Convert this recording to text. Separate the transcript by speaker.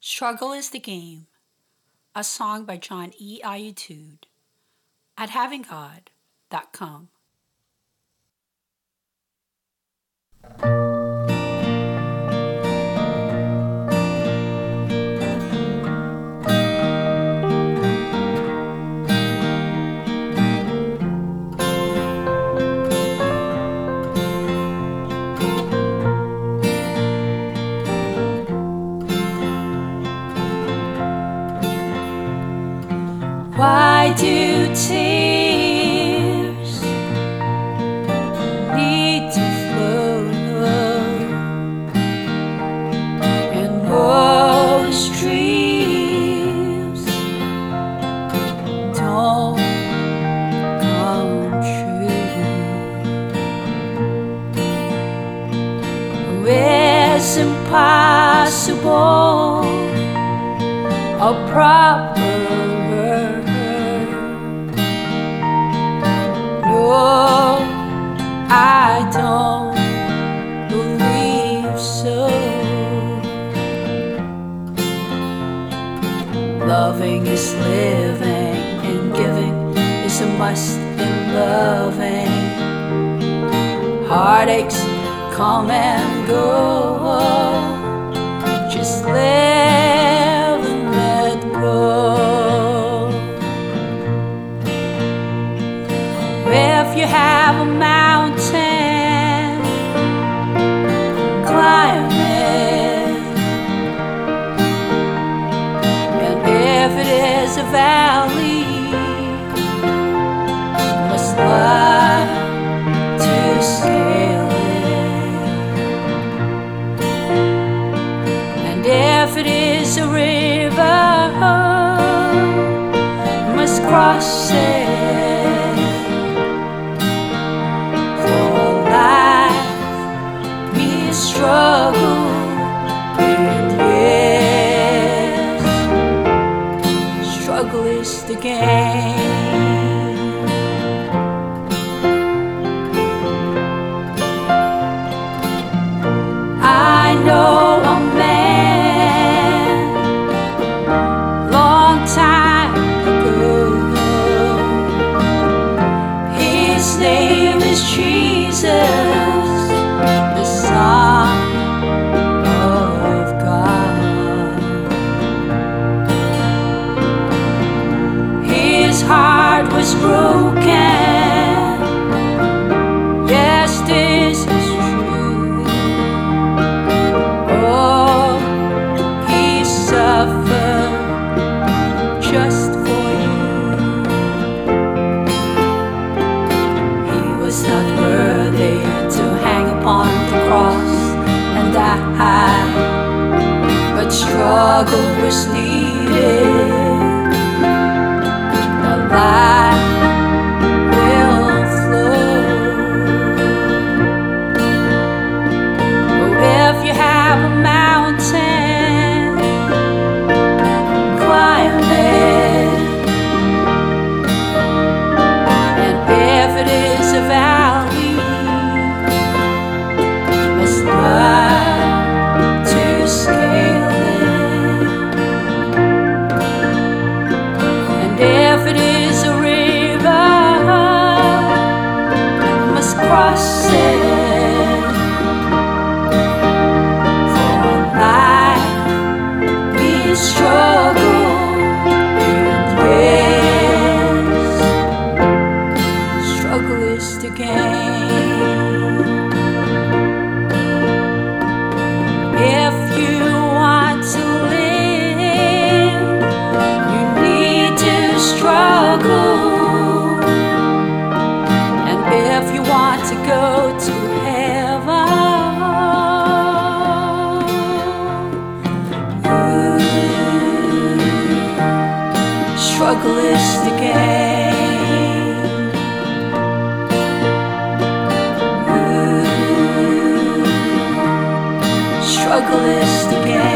Speaker 1: Struggle is the Game, a song by John E. Ayutude at havinggod.com. Why do tears need to flow? And most dreams don't come true. It's impossible a proper no, I don't believe so. Loving is living, and giving is a must in loving. Heartaches come and go, just live and let go. If you have a mountain, climb it. And if it is a valley, you must learn to scale it. And if it is a river, you must cross it. Struggle, and yes, struggle is the game. I know a man long time ago. His name is Jesus, the Son of God. His heart was broken. Yes, this is true. Oh, he suffered just for you. He was not worthy to hang upon the cross and die, but struggle was needed. The light will flow. Oh, if you have a mountain, climb it. And if it is a valley, you must learn to scale it. And if it is a river, you must cross it. For life we struggle, and yes, struggle is the game. If you want to live, you need to struggle. And if you want to go to heaven, struggle is the game. Struggle is the game.